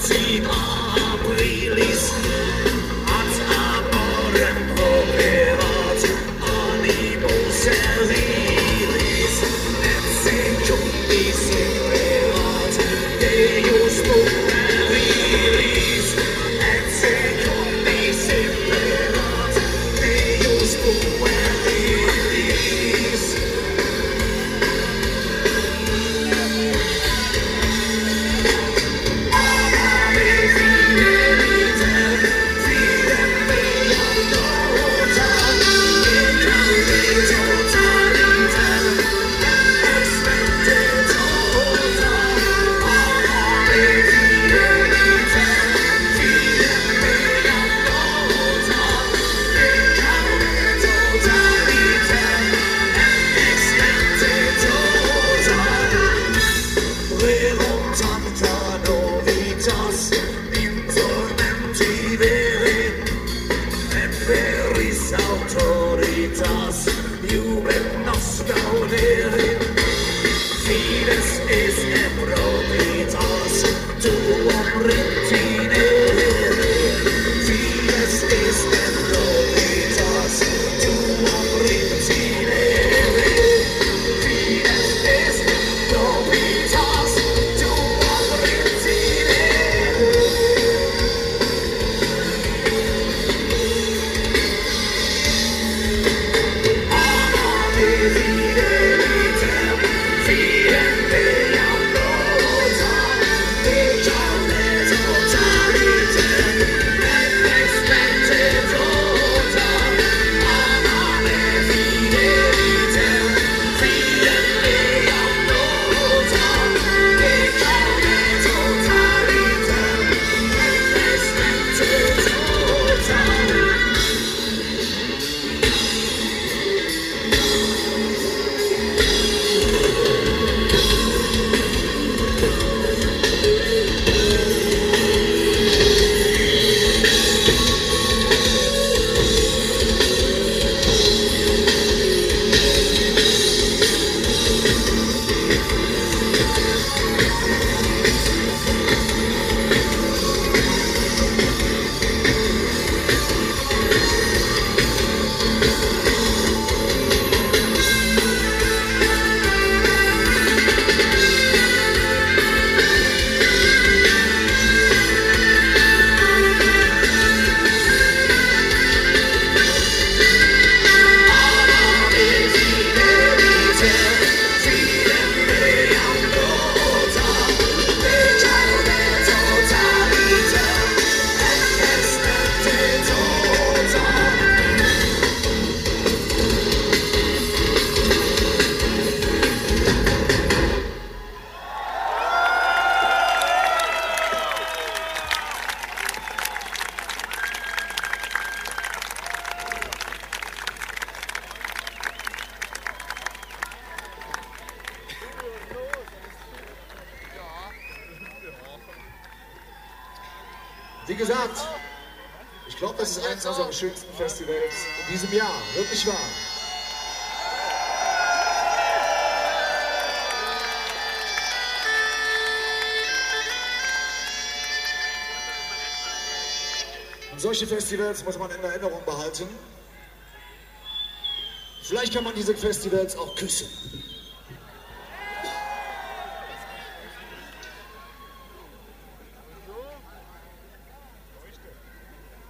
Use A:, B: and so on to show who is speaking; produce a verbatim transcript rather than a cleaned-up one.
A: Martin Aprilis ad amorem proverat animus servilis et secundis imperat Deus puerilis et secundis imperat Deus puerilis. Autoritas, jubet nos gaudere, fides is improbitas, tuum retinere, fides is improbitas, tuum retinere, fides is improbitas, tuum retinere.
B: Wie gesagt, ich glaube, das ist eines unserer schönsten Festivals in diesem Jahr. Wirklich wahr. Und solche Festivals muss man in Erinnerung behalten. Vielleicht kann man diese Festivals auch küssen.